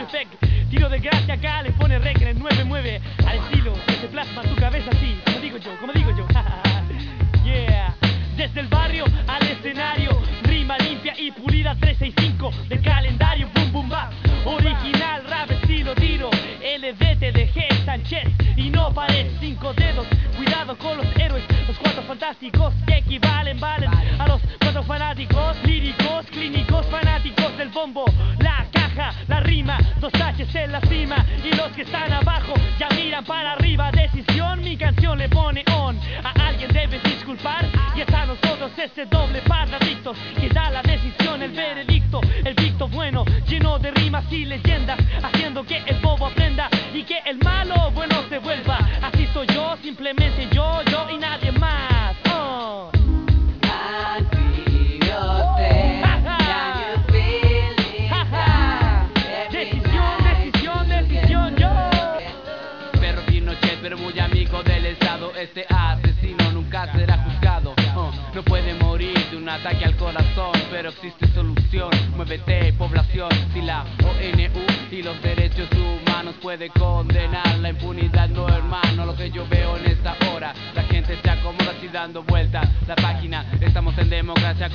perfect. Tiro de gracia acá, le pone rec en el 9-9. Al estilo, se plasma tu cabeza así, como digo yo. Yeah. Desde el barrio al escenario, rima limpia y pulida, 365 del calendario, boom boom bap. Original, rap, estilo, tiro, LDT de G. Sánchez y no pares, 5 dedos. Cuidado con los héroes, los 4 fantásticos que valen a los 4 fanáticos, líricos, clínicos, fanáticos del bombo, la caja, la rima, 2 H's en la cima y los que están abajo ya miran para arriba. Decisión, mi canción le pone on. A alguien debes disculpar y es a nosotros ese doble par de adictos que da la decisión, el veredicto, el dicto bueno, lleno de rimas y leyendas, haciendo que el bobo aprenda y que el malo bueno se vuelva. Así soy yo, simplemente yo y nadie más. Decisión, yo. Perro Pinochet, pero muy amigo del Estado. Este asesino nunca será juzgado. No puede morir de un ataque al corazón, pero existe solución. Muévete, población. Si la ONU y los derechos humanos puede condenar la impunidad, no hermano. Lo que yo veo en esta hora, la gente se acomoda así dando vueltas la página. Estamos en democracia.